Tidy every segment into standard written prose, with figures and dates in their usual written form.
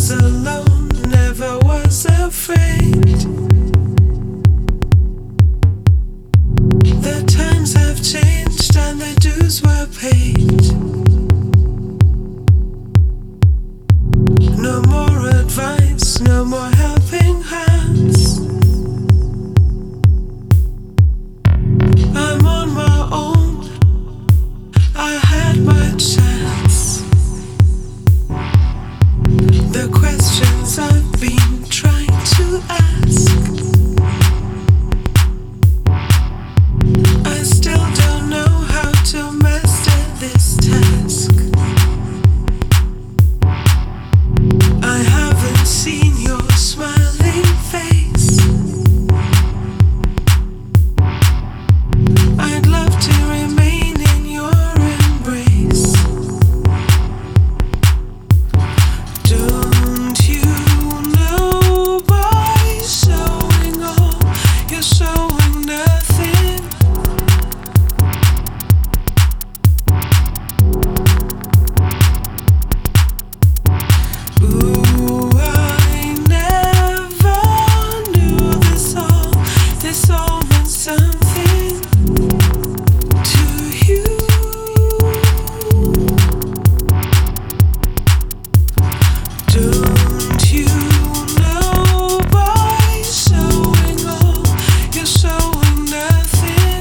was alone, never was afraid. The times have changed and the dues were paid. No more advice, no more helping hands. I'm on my own, I had my chance. The questions I've been trying to ask, I still don't know how to master this task. I haven't seen your smiling face. I'd love to remain in your embrace. Don't you know by showing all, you're showing nothing? Ooh, I never knew this all meant something to you. Don't you know by showing all, you're showing nothing?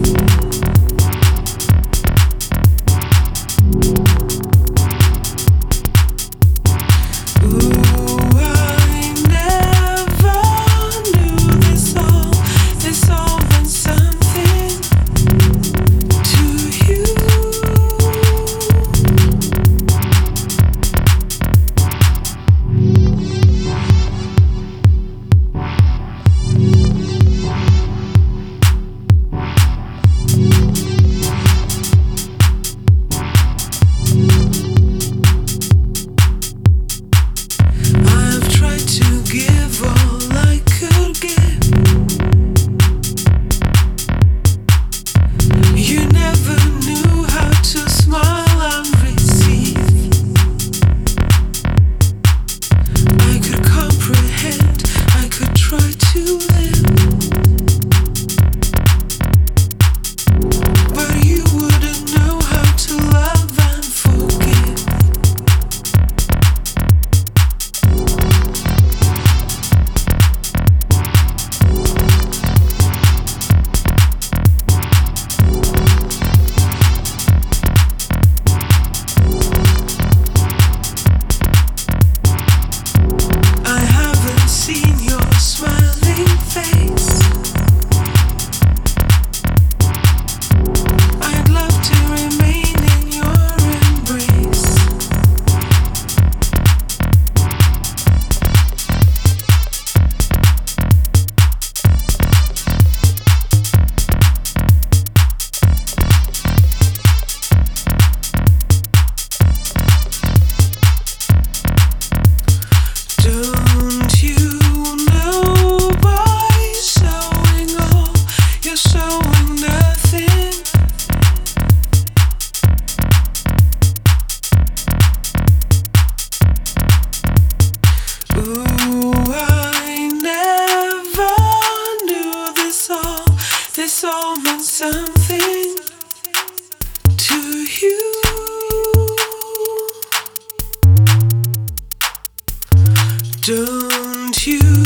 Ooh, I never knew this all meant something to you. I've tried to give all I could give. You never knew how to smile and receive. I could comprehend, I could try to live, but you wouldn't know how to love and forgive. I haven't seen your smiling face. I'd love to remain in your embrace. Don't you know by showing all, you're showing nothing? Ooh, I never knew this all meant something to you. Don't you